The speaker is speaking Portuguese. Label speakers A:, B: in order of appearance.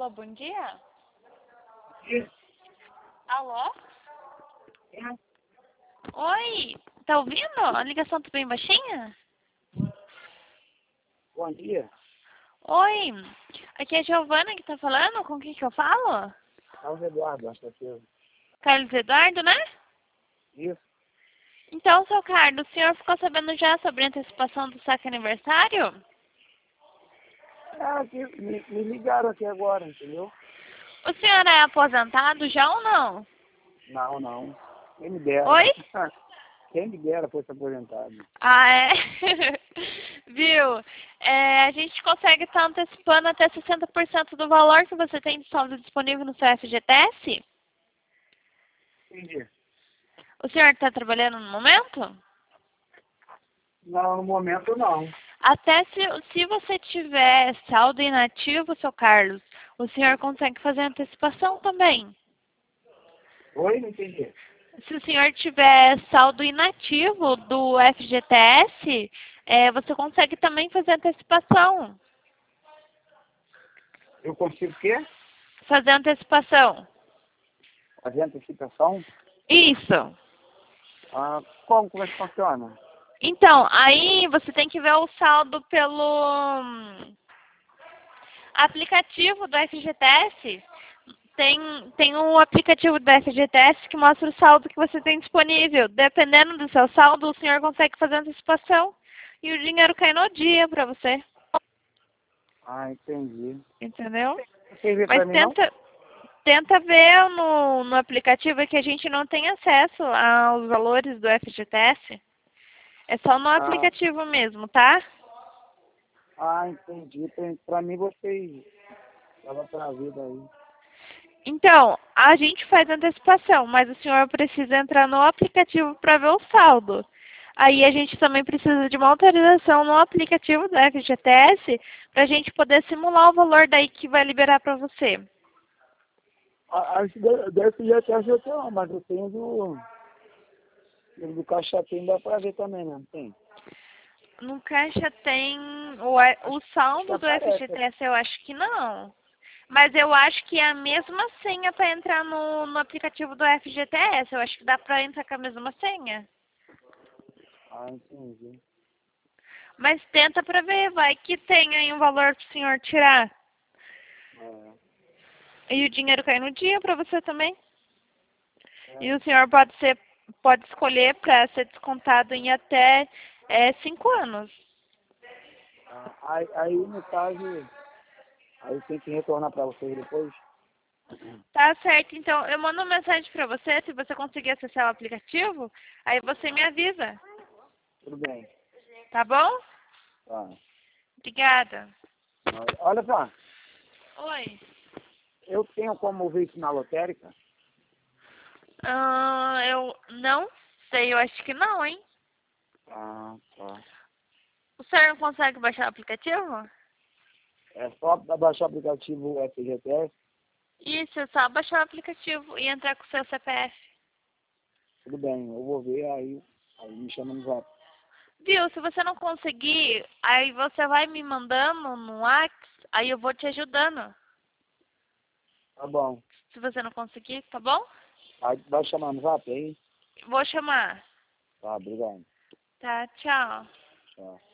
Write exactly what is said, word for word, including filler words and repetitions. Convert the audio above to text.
A: Alô, bom dia?
B: Isso.
A: Alô?
B: É.
A: Oi, tá ouvindo? A ligação tá bem baixinha?
B: Bom dia.
A: Oi, aqui é a Giovana que tá falando, com quem que eu falo?
B: Carlos Eduardo, acho que é seu.
A: Carlos Eduardo, né?
B: Isso.
A: Então, seu Carlos, o senhor ficou sabendo já sobre a antecipação do saque aniversário?
B: É, aqui, me, me ligaram aqui agora, entendeu?
A: O senhor é aposentado já ou não?
B: Não, não. Quem me dera.
A: Oi?
B: Quem me dera fosse aposentado.
A: Ah, é? Viu? É, a gente consegue estar antecipando até sessenta por cento do valor que você tem de saldo disponível no seu F G T S?
B: Entendi.
A: O senhor está trabalhando no momento?
B: Não, no momento não.
A: Até se, se você tiver saldo inativo, seu Carlos, o senhor consegue fazer antecipação também.
B: Oi, não entendi.
A: Se o senhor tiver saldo inativo do F G T S, é, você consegue também fazer antecipação.
B: Eu consigo o quê?
A: Fazer antecipação.
B: Fazer antecipação?
A: Isso.
B: Ah, como? Como é que funciona?
A: Então, aí você tem que ver o saldo pelo hum, aplicativo do F G T S. Tem, tem um aplicativo do F G T S que mostra o saldo que você tem disponível. Dependendo do seu saldo, o senhor consegue fazer antecipação e o dinheiro cai no dia para você.
B: Ah, entendi.
A: Entendeu?
B: Não servir
A: Mas
B: pra mim, não?
A: tenta, tenta ver no, no aplicativo que a gente não tem acesso aos valores do F G T S. É só no
B: Ah,
A: aplicativo mesmo, tá?
B: ah entendi. Pra, pra mim, vocês estavam pra vida aí.
A: Então, a gente faz antecipação, mas o senhor precisa entrar no aplicativo para ver o saldo. Aí a gente também precisa de uma autorização no aplicativo do F G T S para a gente poder simular o valor daí que vai liberar para você.
B: A- Acho que deve deve já ter eu tenho, mas eu tenho do, do Caixa Tem, dá pra ver também, né? Tem.
A: No caixa tem o, o
B: Acho que
A: saldo do
B: aparece.
A: F G T S, eu acho que não. Mas eu acho que é a mesma senha para entrar no, no aplicativo do F G T S. Eu acho que dá para entrar com a mesma senha.
B: Ah, entendi.
A: Mas tenta para ver, vai que tem aí um valor para o senhor tirar.
B: É,
A: E o dinheiro cai no dia para você também.
B: é.
A: E o senhor pode ser, pode escolher para ser descontado em até é, cinco anos.
B: Ah, aí, aí, no caso, aí tem que retornar pra vocês depois?
A: Tá certo, então eu mando uma mensagem para você, se você conseguir acessar o aplicativo, aí você me avisa,
B: Tudo bem.
A: tá bom?
B: Tá.
A: Obrigada.
B: Olha só,
A: Oi.
B: eu tenho como ver isso na lotérica?
A: Ah, eu não sei, eu acho que não, hein?
B: Ah, tá.
A: O senhor não consegue baixar o aplicativo?
B: É só baixar o aplicativo F G T S?
A: Isso, é só baixar o aplicativo e entrar com o seu C P F.
B: Tudo bem, eu vou ver aí, aí me chama no zap.
A: Viu, se você não conseguir, aí você vai me mandando no Whats, aí eu vou te ajudando.
B: Tá bom.
A: Se você não conseguir, tá bom?
B: Aí vai chamar no zap aí?
A: Vou chamar.
B: Tá, obrigado.
A: Tá, tchau.
B: Tchau.